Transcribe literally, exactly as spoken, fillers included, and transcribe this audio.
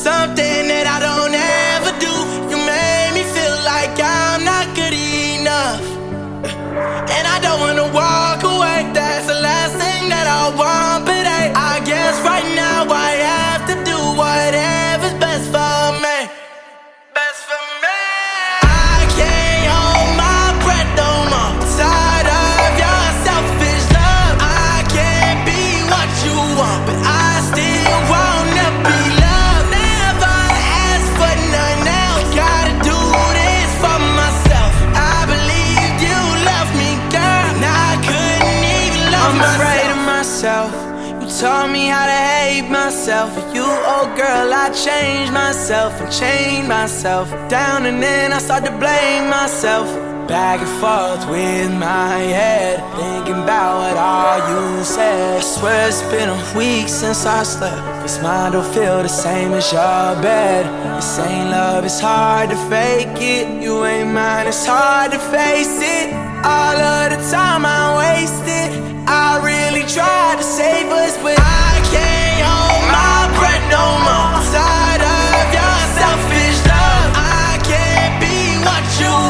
something that I don't ever do. You made me feel like I'm not good enough, and I don't wanna walk away. That's the last thing that I want, but I, I guess right now I have to do whatever's best for me. Best for me. I can't hold my breath no more. Tired of your selfish love. I can't be what you want, but I still wanna be loved. Never ask for none else. Gotta do this for myself. I believed you loved me, girl, and I couldn't even love myself. I'm afraid of myself. You taught me how to hate myself. For you, oh girl, I changed myself and changed myself down, and then I start to blame myself. Back and forth with my head, thinking about what all you said. I swear it's been a week since I slept, 'cause mine don't feel the same as your bed. This ain't love, it's hard to fake it. You ain't mine, it's hard to face it. All of the time I wasted, I really tried to save us, but I can't hold my breath no more. Tired of your selfish love. I can't be what you